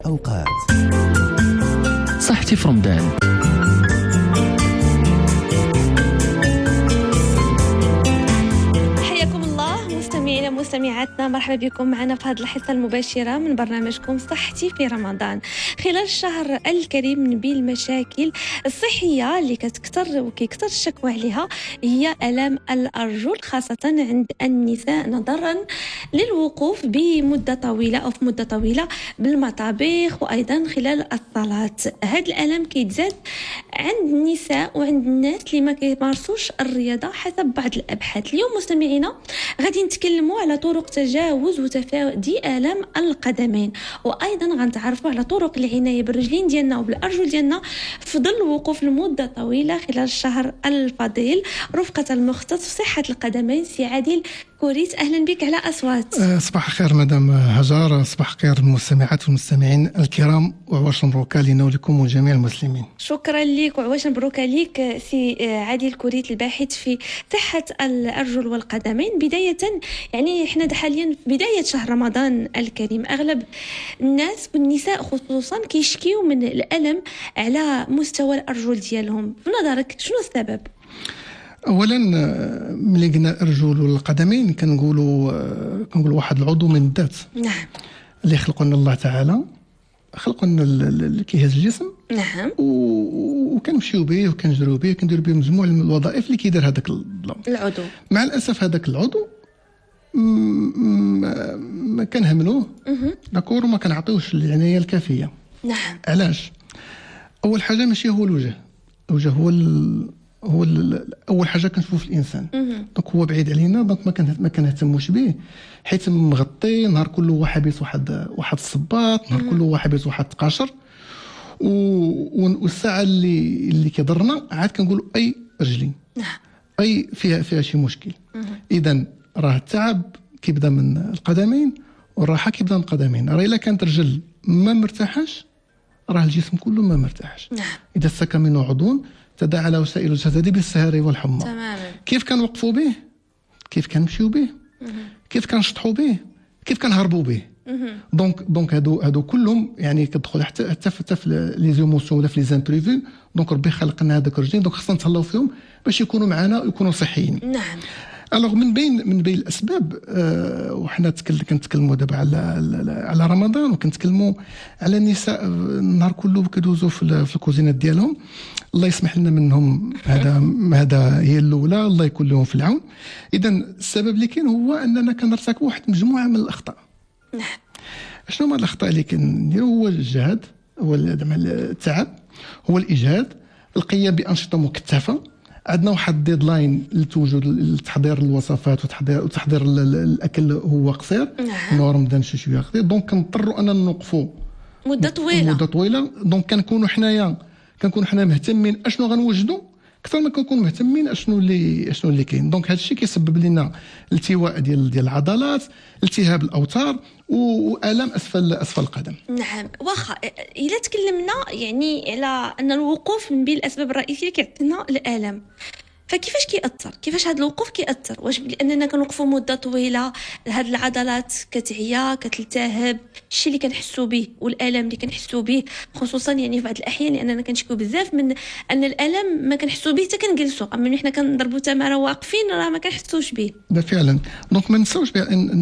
أوقات صحتي في رمضان. مستمعاتنا، مرحبا بكم معنا في هذه الحصة المباشرة من برنامجكم صحتي في رمضان. خلال الشهر الكريم من بين المشاكل الصحية اللي كتكثر وكيكثر الشكوى عليها هي آلام الأرجل، خاصة عند النساء، نظرا للوقوف بمدة طويلة أو في مدة طويلة بالمطابخ وأيضا خلال الصلاة. هاد الآلام كيتزاد عند النساء وعند الناس اللي ما كيمارسوش الرياضة حسب بعض الأبحاث. اليوم مستمعينا غادي نتكلموا على طرق تجاوز وتفادي آلام القدمين، وايضا غنتعرفوا على طرق العنايه بالرجلين ديالنا وبالارجل ديالنا في ظل الوقوف لمده طويله خلال الشهر الفضيل. رفقه المختص في صحه القدمين سي عادل كوريت، اهلا بك على اصوات. صباح الخير مدام هجار، صباح الخير المستمعات والمستمعين الكرام، وعواش مبروكه لنا ولكم ولجميع المسلمين. شكرا لك وعواش مبروكه لك سي عادل كوريت، الباحث في صحه الارجل والقدمين. بدايه يعني احنا حاليا في بدايه شهر رمضان الكريم، اغلب الناس والنساء خصوصا كيشكيو من الالم على مستوى الارجل ديالهم. في نظرك شنو السبب؟ اولا ملي قلنا الارجل والقدمين كنقولوا واحد العضو من الذات. نعم. اللي خلقوا لنا الله تعالى، خلقوا لنا اللي كيهز الجسم. نعم. وكنمشيو به وكنجريو به وكنديروا به مجموعه من الوظائف اللي كيدير هذاك العضو. مع الاسف هذاك العضو ما كنهملوه داكور وما كنعطيوش العنايه الكافيه. نعم. علاش؟ اول حاجه ماشي هو الوجه هو اول حاجه كنشوفو في الانسان. دونك هو بعيد علينا، دونك ما كنهتموش به، حيت مغطي نهار كله هو حابس واحد الصباط، نهار كله هو حابس واحد التقاشر، والساعه اللي كيضرنا عاد كنقولوا اي رجلي. نعم. اي فيها شي مشكل. اذا راه التعب كيبدا من القدمين والراحه كيبدا من القدمين. راه الا كانت رجل ما مرتاحاش راه الجسم كله ما مرتاحش. نعم. اذا استكى منه عضو تداعى له سائل الجسد بالسهر والحمى. تماما. كيف كنوقفوا به، كيف كنمشيو به، كيف كنشطحوا به، كيف كنهربوا به. دونك هادو كلهم يعني كتدخل حتى في لي زيموسيون ولا في لي زامبريفو. دونك ربي خلق لنا هذوك الرجلين، دونك خصنا نتهلاو فيهم باش يكونوا معنا ويكونوا صحيين. نعم. الوغ من بين الاسباب، وحنا كنتكلموا دابا على رمضان، وكنتكلموا على النساء النهار كله كيدوزوا في الكوزينات ديالهم. الله يسمح لنا منهم، هذا هي الاولى، الله يكون لهم في العون. اذا السبب اللي كاين هو اننا كنرتكبوا واحد مجموعه من الاخطاء. نعم. شنو هما الاخطاء اللي كنديروا؟ هو الجهد، هو التعب، هو الاجهاد، القيام بانشطه مكثفه. عندنا واحد الديدلاين لتحضير الوصفات وتحضير الاكل هو قصير. نعم. رمضان شويه قصير، دونك كنضطروا اننا نوقفوا مده طويله. دونك كنكونوا حنايا مهتمين اشنو غنوجدوا اكثر ما كنكونوا مهتمين اشنو اللي كاين. دونك هذا الشيء كيسبب لنا التواء ديال العضلات، التهاب الاوتار، والام اسفل القدم. نعم. واخا الا تكلمنا يعني على ان الوقوف من بين الاسباب الرئيسيه كيعطينا الالم، فكيفاش كيفاش هذا الوقوف كيأثر؟ واش باننا كنوقفوا مده طويله هاد العضلات كتعيا كتلتهب، الشيء اللي كنحسوا به والالم اللي كنحسوا به، خصوصا يعني في بعض الاحيان لاننا كنشكو بزاف من ان الالم ما كنحسوا به حتى كنجلسوا، اما حنا كنضربوا تماره واقفين راه ما كنحسوش به. ده فعلا. دونك ما نساوش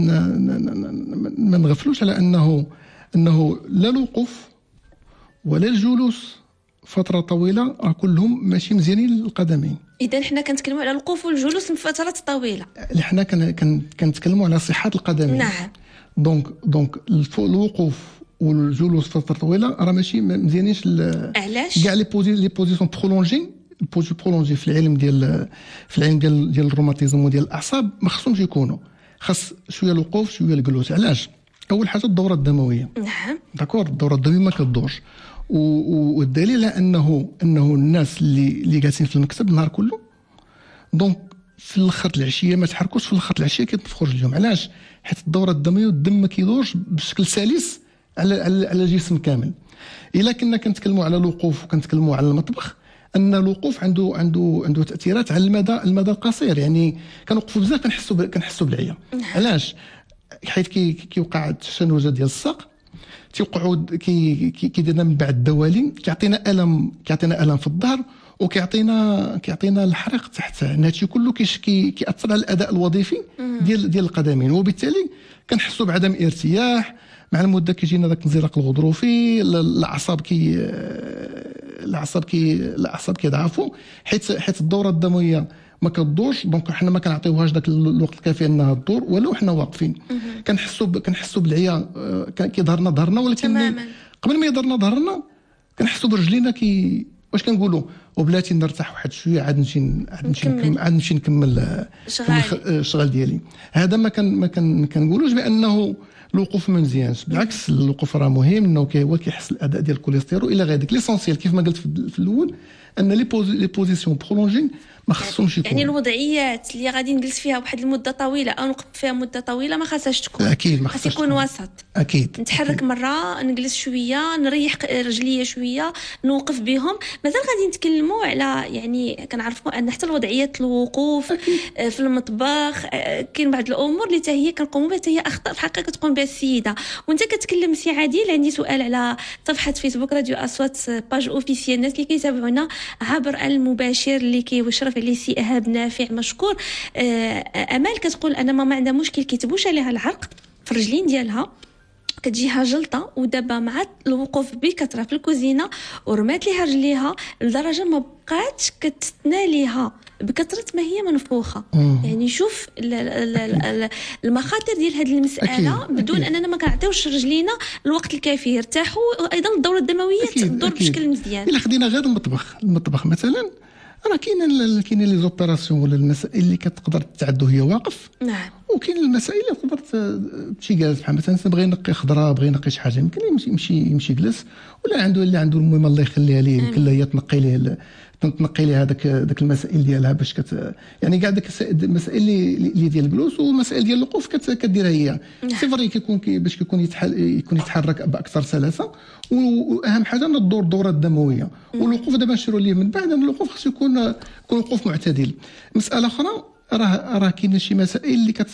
ما نغفلوش على انه لا الوقوف ولا الجلوس فتره طويله راه كلهم ماشي مزيانين للقدمين. اذا حنا كنتكلموا على الوقوف والجلوس لفترات طويله، حنا كنتكلموا على صحه القدمين. نعم. دونك الوقوف والجلوس فتره طويله راه ماشي مزيانينش. علاش؟ كاع لي بوزيسيون برولونجي في العلم ديال الروماتيزم وديال الاعصاب ما خصهمش يكونوا. خاص شويه الوقوف شويه الجلوس. علاش؟ اول حاجه الدوره الدمويه. نعم. داكور. الدوره الدمويه ما كتدورش، والدليل على انه الناس اللي جالسين في المكتب النهار كله، دونك في الخط العشيه ما تحركوش، في الخط العشيه كيتنفخوا رجلهم. علاش؟ حيت الدوره الدمويه والدم ما كيدورش بشكل سلس على الجسم كامل. الا كنا كنتكلموا على الوقوف وكنتكلموا على المطبخ، ان الوقوف عنده تاثيرات على المدى القصير. يعني كنوقفوا بزاف كنحسوا بالعيا. علاش؟ حيت كيوقع التشنجات ديال الساق، تيوقعوا كيديرنا من بعد الدوالي، كيعطينا الم في الظهر، كيعطينا الحريق تحت. هادشي كله كيأثر على الاداء الوظيفي ديال القدمين، وبالتالي كنحسوا بعدم ارتياح. مع المده كيجينا داك الانزلاق الغضروفي، الاعصاب كيضعفوا حيت الدوره الدمويه ما كتدورش. دونك حنا ما كنعطيوهاش داك الوقت الكافي انها تدور ولو حنا واقفين. كنحسوا بالعيا كيظهرنا ظهرنا، ولكن قبل ما يظهرنا ظهرنا كنحسوا برجلينا واش كنقولوا وبلاتي نرتاح واحد شويه، عاد نمشي نكمل الشغل ديالي. هذا ما كنقولوش بانه الوقوف ما مزيانش، بالعكس الوقوف راه مهم، انه هو كيحسن الاداء ديال الكوليسترول الى غير ذلك. ليسونسيال كيف ما قلت في الاول ان لي بوزيسيون برولونجين ما خصهمش يكونوا، يعني الوضعيات اللي غادي نجلس فيها واحد المده طويله او نوقف فيها مده طويله ما خاصهاش تكون. اكيد ما خاص يكون وسط. اكيد نتحرك مره، نجلس شويه، نريح رجليا شويه، نوقف بهم. مثلا غادي نتكلموا على يعني كنعرفوا ان حتى الوضعيات الوقوف في المطبخ كاين بعض الامور اللي حتى هي كنقوموا بها، حتى هي اخطاء في الحقيقه كتقوم بها السيده. وانت كتكلم سي عادل، عندي سؤال على صفحه فيسبوك راديو اصوات باج اوفيسيال. الناس اللي كيتابعونا عبر المباشر اللي كيشرف عليه سي ايهاب نافع مشكور. امال كتقول انا ماما عندها مشكل كيتبوش عليها العرق في الرجلين ديالها، كتجيها جلطه، ودابا مع الوقوف بكثره في الكوزينه ورمات ليها رجليها لدرجه ما بقاتش كتناليها بكثره ما هي منفوخه. يعني شوف المخاطر ديال هذه المساله. بدون اننا ما كنعطيوش رجلينا الوقت الكافي يرتاحوا، ايضا الدوره الدمويه تدور بشكل مزيان. الا خدينا غير المطبخ مثلا، راه كاين لي زوبيراسيون ولا المسائل اللي كتقدر تعدو هي واقف. نعم. وكاين المسائل اللي تقدر تمشي جالس، بحال مثلا بغى ينقي خضره، بغى ينقي شي حاجه، يمكن يمشي جلس، ولا عنده المهم الله يخليها ليه، يمكن هي تنقي ليه داك المسائل ديالها باش يعني كاع داك المسائل اللي ديال الجلوس والمسائل ديال الوقوف كديرها هي. سي فري باش يكون يتحرك باكثر سلاسه، واهم حاجه ان تدور الدوره الدمويه. والوقوف دابا نشيروا ليه من بعد، الوقوف خصو يكون وقوف معتدل. مساله اخرى، راه كاين شي مسائل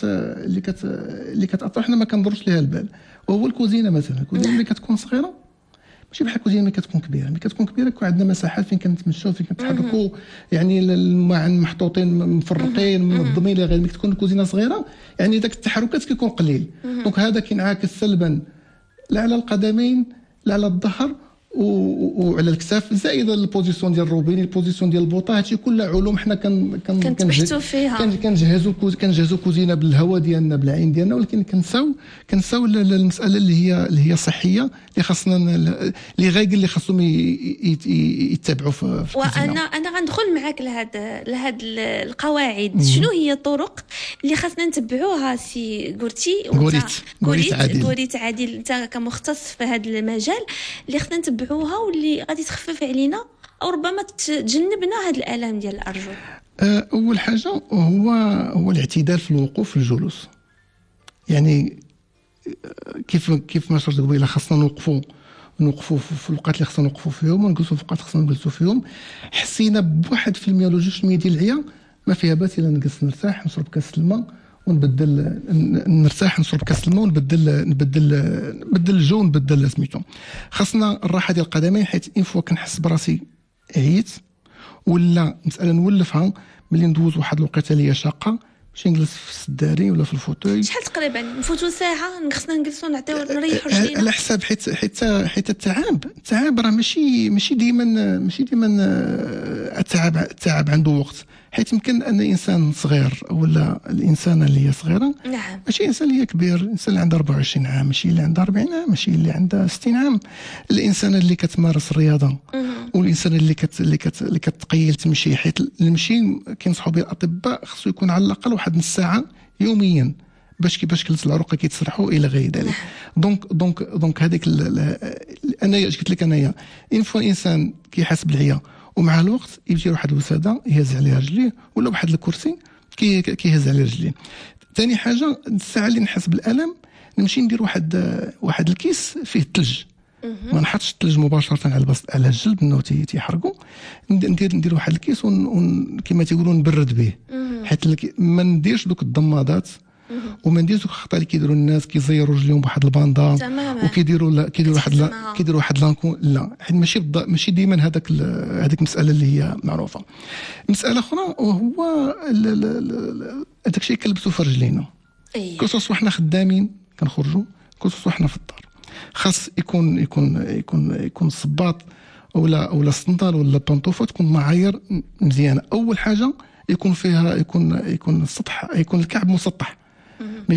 اللي كتاثر حنا ما كنضروش ليها البال، وهو الكوزينه مثلا. الكوزينه اللي كتكون صغيره ماشي بحال الكوزينه اللي كتكون كبيره. ملي كتكون كبيره كيكون عندنا مساحات فين كنتمشاو، فين كنتحركوا، يعني الماعن محطوطين مفرقين منظمين. غير ملي تكون الكوزينه صغيره يعني داك التحركات كيكون قليل. دونك هذا كينعكس سلبا لا على القدمين لا على الظهر وعلى الكتاف، زائد البوزيسيون ديال الروبيني، البوزيسيون ديال البوطه. هادشي كلها علوم حنا كنتبحثوا فيها. كنجهزوا كوزينه بالهواء ديالنا بالعين ديالنا، ولكن كنساو المساله اللي هي صحيه، اللي خاصنا اللي غايق اللي خاصهم يتبعوا في وانا غندخل معاك لهاد القواعد. شنو هي الطرق اللي خاصنا نتبعوها سي غوريت عادل، انت كمختص في هذا المجال، اللي خاصنا نتبعوها واللي غادي تخفف علينا او ربما تجنبنا هذا الالم ديال الارجل؟ اول حاجه هو الاعتدال في الوقوف في الجلوس. يعني كيف ما شرت قبيله، خاصنا نوقفوا في الوقت اللي خاصنا نوقفوا فيهم، ونجلسوا في الوقت خاصنا نجلسوا فيهم. حسينا بواحد في المية ولا 2% ديال العيا، ما فيها باس الا نجلس نرتاح، نشرب كاس الماء ونبدل، نرتاح نشرب كاس الماء ونبدل الجو، نبدل سميتو. خاصنا الراحه ديال القدمين، حيت ان فوا كنحس براسي عييت ولا مساله نولفها، ملي ندوز واحد الوقيته اللي هي شاقه، باش نجلس في السداري ولا في الفوتوي. شحال تقريبا نفوتوا ساعه خصنا نجلسوا نعطيو نريحوا رجلينا على حساب، حيت التعب راه ماشي ديما التعب عنده وقت. حيت يمكن ان انسان صغير ولا الانسانه اللي هي صغيره، نعم، ماشي انسان اللي هي كبير، الانسان اللي عنده 24 عام ماشي اللي عنده 40 عام، ماشي اللي عنده 60 عام. الانسان اللي كتمارس الرياضه والانسان اللي كتقيل تمشي، حيت المشي كينصحوا به الاطباء خصو يكون على الاقل واحد نص ساعه يوميا باش كيفاش العروق كيتسرحوا الى غير ذلك. دونك هذيك انا قلت لك انايا ان فوا انسان كيحس بالعيا ومع الوقت يجي واحد الوساده يهز عليها رجليه، ولا واحد الكرسي كيهز عليه رجليه. ثاني حاجه، الساعه اللي نحس بالالم نمشي ندير واحد الكيس فيه الثلج. ما نحطش الثلج مباشره على الجلد انه تيحرقوا. ندير واحد الكيس كما تيقولوا نبرد به، حيت ما نديرش دوك الضمادات وما نديروش الخطا اللي كيديروا الناس كيزيروا رجليهم بواحد الباندا وكيديروا واحد لانكون. لا، حيت ماشي ديما هذيك المساله اللي هي معروفه. مساله اخرى وهو هذاك الشيء كنلبسوا في رجلينا، كوسوس وحنا خدامين كنخرجوا، كوسوس وحنا في الدار، خاص يكون الصباط اولا الصندال ولا البنطوفه تكون معايير مزيانه. اول حاجه يكون فيها يكون السطح، يكون الكعب مسطح، ما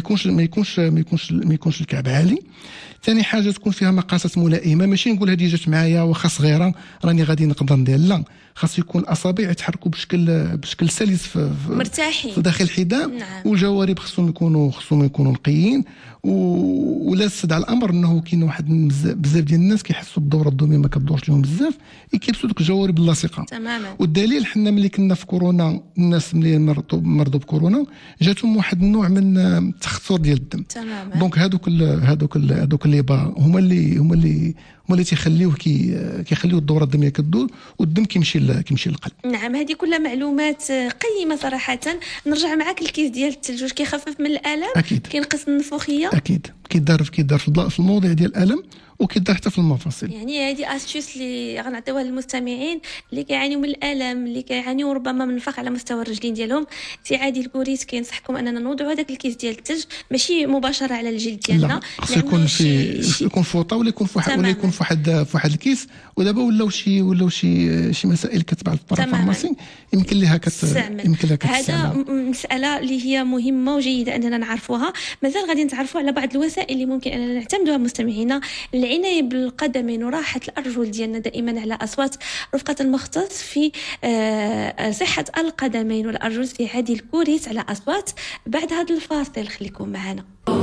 يكونش الكعب عالي. ثاني حاجه تكون فيها مقاسات ملائمه، ماشي نقول هذه جات معايا وخا صغيره راني غادي نقدر ندير، لا، خاص يكون الاصابع يتحركوا بشكل سلس في مرتاحين في داخل الحذاء. نعم. والجوارب خصهم يكونوا نقيين. ولا استدعى الامر انه كاين واحد بزاف ديال الناس كيحسوا بالدوره الدمويه ما كتدورش لهم بزاف، كيلبسوا دوك الجوارب اللاصقه تماما. والدليل حنا ملي كنا في كورونا، الناس ملي مرضوا بكورونا جاتهم واحد النوع من التخثر ديال الدم تماما. دونك هذوك اللي هما اللي تيخليوه كيخليو الدوره الدمويه كدور والدم كيمشي للقلب. نعم، هذه كلها معلومات قيمه صراحه. نرجع معك الكيس ديال الثلج، واش كيخفف من الالم؟ اكيد. كينقص النفوخيه؟ اكيد كيدار في الموضع ديال الالم وكيدار حتى في المفاصل. يعني هذه استيوس اللي غنعطيوها للمستمعين اللي كيعانيو من الالم، اللي كيعانيو ربما من النفخ على مستوى الرجلين ديالهم. سي عادل كوريت كينصحكم اننا نوضعوا هذاك الكيس ديال الثلج ماشي مباشره على الجلد ديالنا، خص يكون فوطه ولا يكون في واحد الكيس. ودابا ولاو شي مسائل كتبع البارافارماسي يمكن لها كتستعمل. هذا مساله اللي هي مهمه وجيده اننا نعرفوها. مازال غادي نتعرفوا على بعض الوسائل اللي ممكن اننا نعتمدوها مستمعينا العنايه بالقدمين وراحه الارجل ديالنا دائما على اصوات رفقه المختص في صحه القدمين والارجل في عادل كوريت على اصوات. بعد هذا الفاصل خليكم معنا.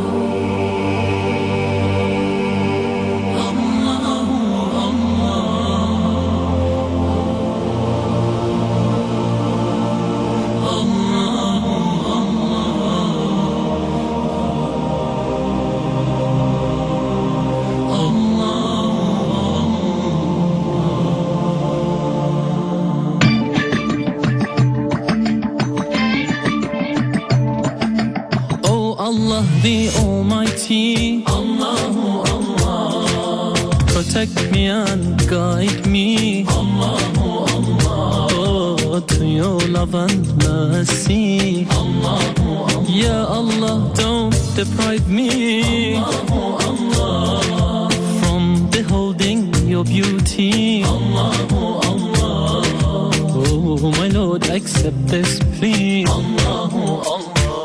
The Almighty, Allahu Allah, protect me and guide me, Allahu Allah, oh, to your love and mercy, Allahu Allah, Ya Allah, don't deprive me, Allahu Allah, from beholding your beauty, Allahu Allah, oh my Lord, accept this plea, Allahu Allah.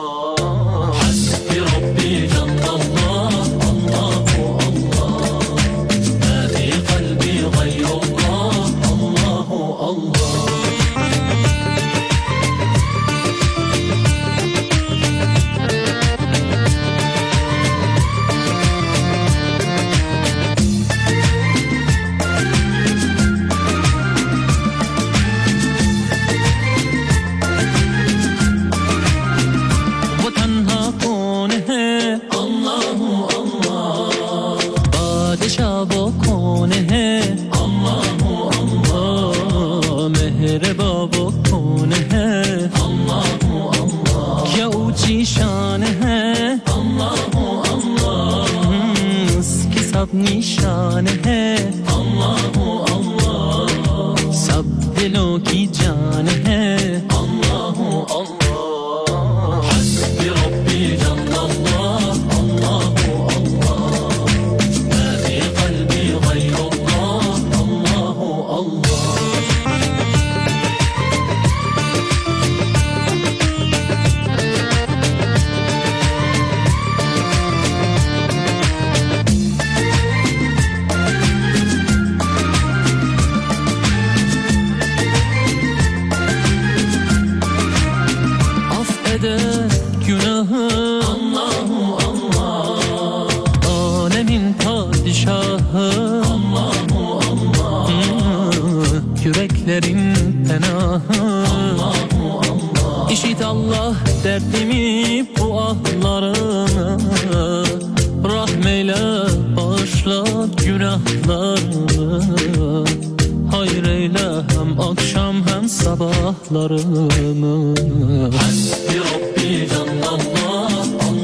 निशान है अल्लाहु अल्लाह सब दिलों की जान है अल्लाहु अल्लाह हस्बी रब्बी जल्लल्लाह अल्लाहु अल्लाह मा फी क़ल्बी ग़यरुल्लाह अल्लाहु अल्लाह Yüreklerin penahı İşit Allah derdimi bu ahlarını Rahmeyle bağışla günahlarını Hayır eyle hem akşam hem sabahlarını Hasbi Rabbi Cenlallah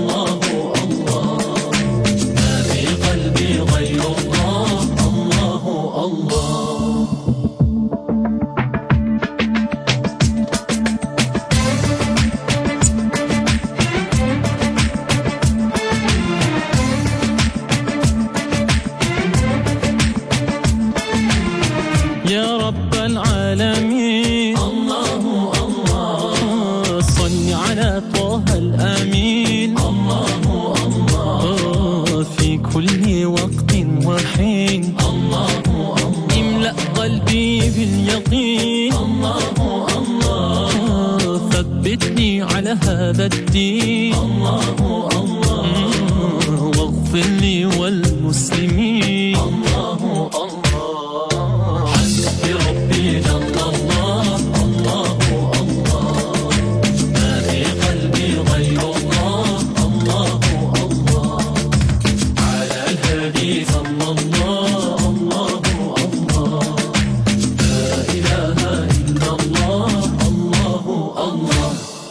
على هذا الدين. الله الله واغفر لي والمسلمين. الله الله حسبي ربي جل الله. الله الله ما في قلبي غير الله. الله الله على الهادي صلى الله. الله الله لا إله إلا الله. الله الله.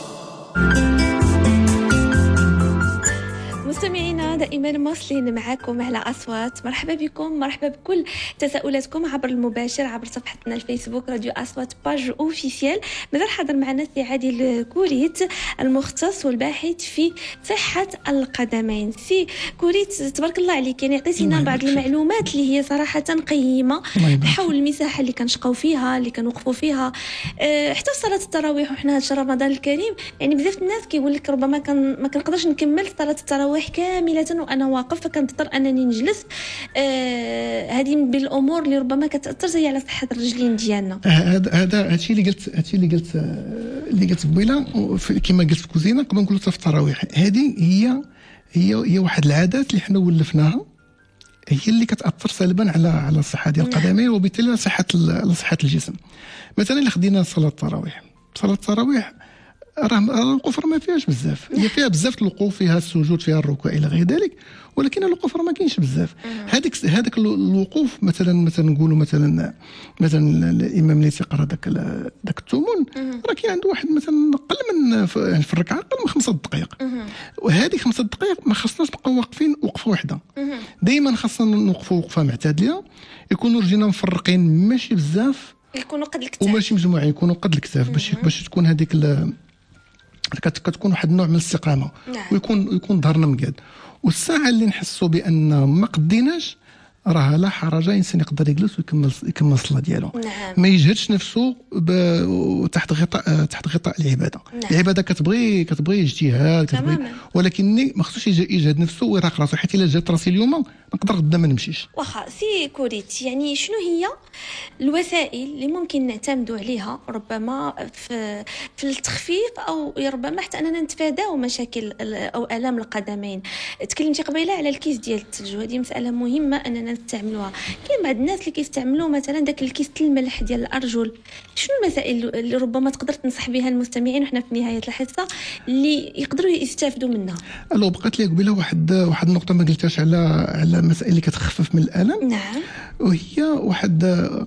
مستمعينا دائما مواصلين معكم على أصوات. مرحبا بكم، مرحبا بكل تساؤلاتكم عبر المباشر عبر صفحتنا الفيسبوك راديو أصوات باج أوفيسيال. مازال حاضر معنا سي عادل كوريت المختص والباحث في صحة القدمين. سي كوريت تبارك الله عليك، يعني عطيتينا بعض المعلومات اللي هي صراحة قيمة حول المساحة اللي كنشقاو فيها، اللي كنوقفوا فيها. حتى في صلاة التراويح وحنا هاد شهر رمضان الكريم، يعني بزاف الناس كيقول لك ربما ما كنقدرش نكمل صلاة التراويح كاملة وانا واقف، فكنضطر انني نجلس. هذه من الامور اللي ربما كتاثر هي على صحه الرجلين ديالنا. هذا هادشي اللي قلت قبيله كما قلت في الكوزينه قبل نقولوا في التراويح. هذه هي واحد العادات اللي حنا ولفناها، هي اللي كتاثر سلبا على الصحه ديال القدمين وبالتالي على صحه الجسم. مثلا الا خدينا صلاه التراويح راه الوقوف ما فيهاش بزاف، هي فيها بزاف الوقوف، فيها السجود، فيها الركوع الى غير ذلك، ولكن الوقوف ما كاينش بزاف. هذاك الوقوف مثلا نقولوا مثلا الامام اللي تيقرا داك الثمن راه كاين عنده واحد مثلا اقل من في الركعه اقل من 5 دقائق، وهذه 5 دقائق ما خصناش نبقاو واقفين وقفه واحده، دائما خاصنا نوقفوا وقفه معتدله، يكونوا رجلينا مفرقين ماشي بزاف، يكونوا قد الكتاف وماشي مجموعين، يكونوا قد الكتاف باش تكون هذيك كتكون واحد النوع من الاستقامه. ويكون ظهرنا مقاد. والساعه اللي نحسوا بان ما قديناش راه لا حرج انسان يقدر يجلس ويكمل الصلاه ديالو. ما يجهدش نفسه تحت غطاء العباده. العباده كتبغي اجتهاد، ولكن ما خصوش يجهد نفسه ويراق راسو، حيت الا جهدت راسي اليوم نقدر غدا ما نمشيش. واخا سي كوريت، يعني شنو هي الوسائل اللي ممكن نعتمدوا عليها ربما في التخفيف او ربما حتى اننا نتفاداو مشاكل او الام القدمين؟ تكلمتي قبيله على الكيس ديال الثلج، وهذه مساله مهمه اننا نستعملوها. كاين بعض الناس اللي كيستعملوا مثلا داك الكيس الملح ديال الارجل. شنو المسائل اللي ربما تقدر تنصح بها المستمعين وحنا في نهايه الحصه اللي يقدروا يستافدوا منها؟ لو بقات لي قبيله واحد النقطه ما قلتهاش على المسائل اللي كتخفف من الالم. نعم. وهي واحد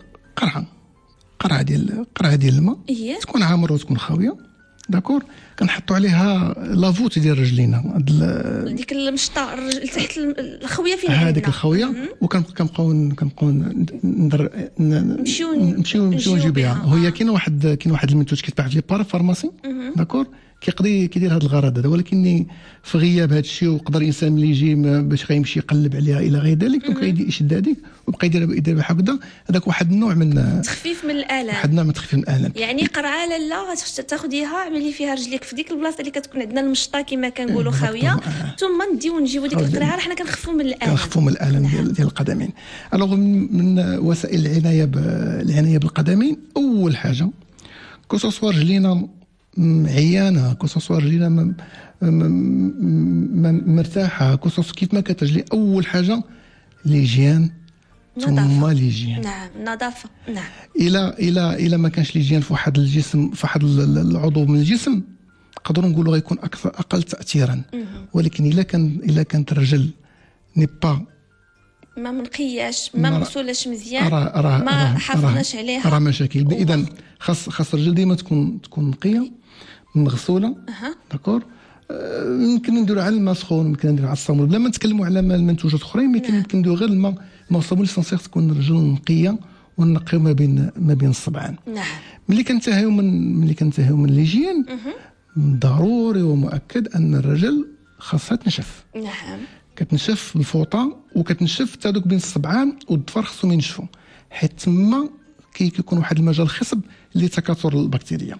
قرعه ديال الماء، تكون عامره وتكون خاويه، داكور، كنحطوا عليها لافوت ديال رجلينا، ديك المشطه تحت الخويه فين هذيك الخويه، وكنبقاو نمشيو نجيو بها. وهي كاين واحد المنتوج كيتباع في لي بارافارماسي، داكور، كيدير هذا الغرض هذا، ولكن في غياب هذا الشيء وقدر الانسان ملي يجي باش غيمشي يقلب عليها الى غير ذلك، دونك يشد هذيك ويبقى يدير بحال هكذا. هذاك واحد النوع من تخفيف من الالم، واحد النوع من تخفيف من الالم. يعني قرعه لا تاخذيها اعملي فيها رجليك في ديك البلاصه اللي كتكون عندنا المشطه كما كنقولوا خاويه، ثم نجيبوا ديك القرعه حنا كنخفوا من الالم. ديال القدمين. الوغ من وسائل العنايه بالقدمين، اول حاجه كوسوسوا رجلينا عيانه، كوسوسوا رجلينا مرتاحه، كوسوسوا كيف ما كانت رجلي، اول حاجه ليجيان ثم ليجيان. نعم، نظافه. نعم. الى ما كانش ليجيان في واحد الجسم، في واحد العضو من الجسم، نقدروا نقولوا غيكون اقل تاثيرا. ولكن الا كانت الرجل نيبا ما منقياش، ما مغسولاش مزيان، ما حافظناش عليها، راه مشاكل. اذا خاص الرجل ديما تكون نقيه مغسوله. داكور. يمكن نديروا على الماء سخون، يمكن نديروا على الصابون، بلا ما نتكلموا على المنتوجات اخرين، يمكن نديروا غير الماء والصابون. ليسونسيال تكون الرجل نقيه ونقيو ما بين الصبعان. نعم. ملي كنتهيو من ليجين، ضروري ومؤكد ان الرجل خاصها تنشف. نعم. كتنشف بالفوطه، وكتنشف حتى دوك بين الصبعان والظفر خصهم ينشفوا، حيت تما كيكون واحد المجال خصب لتكاثر البكتيريا.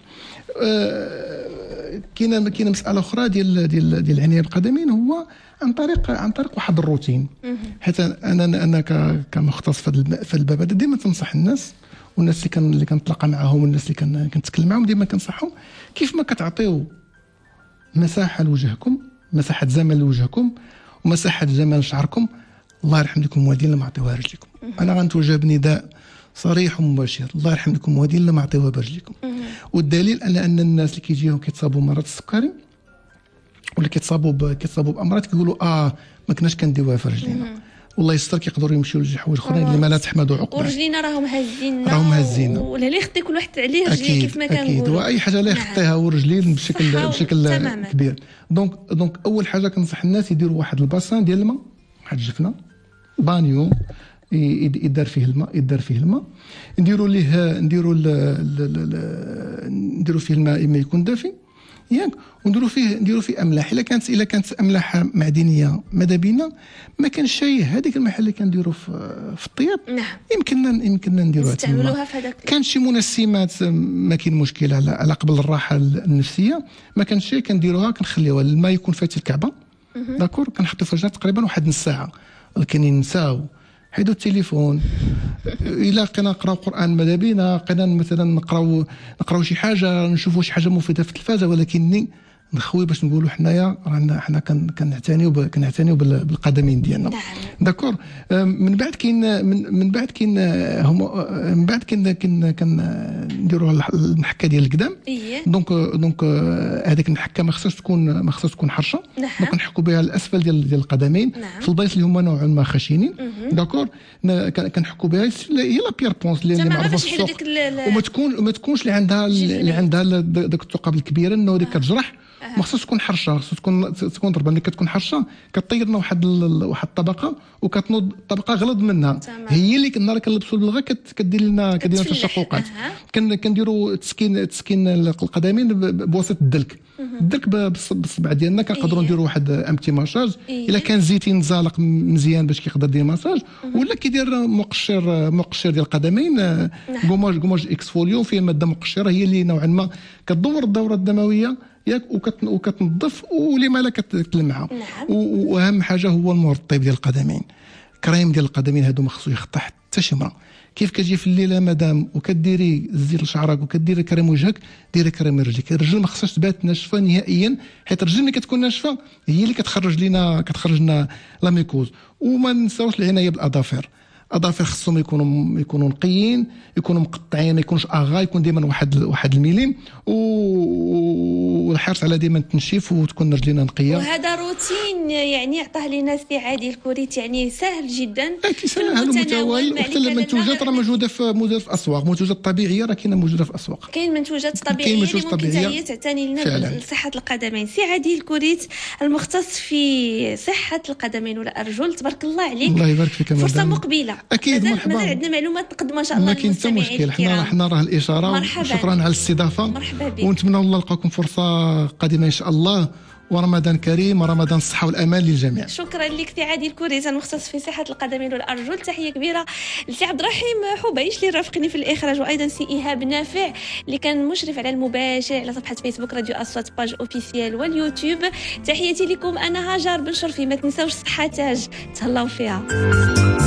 كاينه مساله اخرى ديال العنايه بالقدمين، هو عن طريق واحد الروتين. حيت انا كمختص في الباب هذا ديما تنصح الناس، والناس اللي كنتلاقى معاهم والناس اللي كنتكلم معاهم ديما كنصحهم كيف ما كتعطيو مساحه لوجهكم، مساحه زمن لوجهكم، ومساحه زمن شعركم. الله يرحم لكم والدين لما عطيوها رجليكم. انا غنتوجه بنداء صريح ومباشر، الله يرحم لكم والدين لما عطيوها برجليكم. والدليل على ان الناس اللي كيجيهم كيتصابوا بمرض السكري ولا كيتصابوا بامراض كيقولوا ما كناش كنديروها في رجلينا، والله يستر كيقدروا يمشيو لشي حوايج اخرين اللي ما لا تحمدوا عقباه. ورجلينا راهم هازيننا ولا اللي يخطي كل واحد عليه رجليه كيف ما كنقولوا. اكيد واي حاجه لا يخطيها ورجلين بشكل كبير. دونك اول حاجه كنصح الناس يديروا واحد الباسان ديال الماء، واحد الجفنه بانيو يدار فيه الماء، نديروا فيه الماء اما يكون دافي ياك، ونديروا فيه املاح. الا كانت املاح معدنيه ماذا بينا ما كانش هذيك الملح اللي كنديروا في الطياب. نعم يمكننا نديروها نستعملوها في هذاك. كان شي منسمات ما كاين مشكل على قبل الراحه النفسيه، ما كانش كنديروها كنخليوها الماء يكون فايت الكعبه داكور، كنحطوا في الجنة تقريبا واحد نص ساعه. ولكن ننساو حيدوا التليفون، الا قنا نقراو قران ماذا بينا، قنا مثلا نقراو شي حاجه، نشوفوا شي حاجه مفيده في التلفازه، ولكن نخوي باش نقولوا حنايا حنا كنعتنيو بالقدمين ديالنا. داكور. من بعد كنديروا المحكه ديال القدام. دونك هذيك المحكه ما خصهاش تكون حرشه. دونك نحكوا بها الاسفل ديال القدمين في البلايص اللي هما نوعا ما خشينين. داكور. كنحكوا بها هي لا بيير بونس اللي معروفه في السوق، وما تكونش اللي عندها داك الثقب الكبيره انه ديك كتجرح. ما خصهاش تكون حرشه، خصها تكون ضربه. ملي كتكون حرشه كطير لنا واحد الطبقه وكتنوض طبقه غلظ منها. هي اللي كنا كنلبسوا البلغه كدير لنا تشققات. كنديروا تسكين القدمين بواسطه الدلك بالصبع ديالنا. كنقدروا نديروا واحد امتي ماساج الا كان زيتين زالق مزيان باش كيقدر يدير ماساج، ولا كيدير مقشر ديال القدمين. كوماج اكسفوليو فيه ماده مقشره هي اللي نوعا ما كتدور الدوره الدمويه ياك وكتنظف ولما لا كتلمعها. واهم حاجه هو المرطب ديال القدمين. كريم ديال القدمين هادو ما خصو يخطى حتى شي مره. كيف كتجي في الليله مدام وكديري زيت لشعرك وكديري كريم وجهك، ديري كريم رجلك. الرجل ما خصهاش تبات ناشفه نهائيا، حيت الرجل ملي كتكون ناشفه هي اللي كتخرج لنا لا ميكوز. وما نساوش العنايه بالاظافر. اظافر خصهم يكونوا نقيين، يكونوا مقطعين، ما يكونوش يكون ديما واحد الميليم، والحرص على ديما التنشيف وتكون رجلينا نقيه. وهذا روتين يعني عطاه لنا سي عادل الكوريت، يعني سهل جدا سهل ومتناول. وحتى المنتوجات راه موجوده في اسواق، منتوجات طبيعيه راه كاينه موجوده في اسواق. كاين منتوجات طبيعيه اللي ممكن هي تعتني لنا بصحه القدمين. سي عادل الكوريت المختص في صحه القدمين والارجل، تبارك الله عليك. الله يبارك فيك. فرصه مقبله اكيد. مرحبا. مازال عندنا معلومات نقدم ما شاء الله. ما كاين حتى مشكل، حنا راه الاشاره. شكرا على الاستضافه. مرحبا بك. ونتمنى الله نلقاكم فرصه قادمه ان شاء الله، ورمضان كريم ورمضان الصحه والامان للجميع. شكرا لك سي عادل الكوريت المختص في صحه القدمين والارجل. تحيه كبيره لسي عبد الرحيم حبيش اللي رافقني في الاخراج، وايضا سي ايهاب نافع اللي كان مشرف على المباشر على صفحه فيسبوك راديو اصوات باج اوفيسيال واليوتيوب. تحياتي لكم، انا هاجر بن شرفي. ما تنساوش صحه تاج، تهلاو فيها.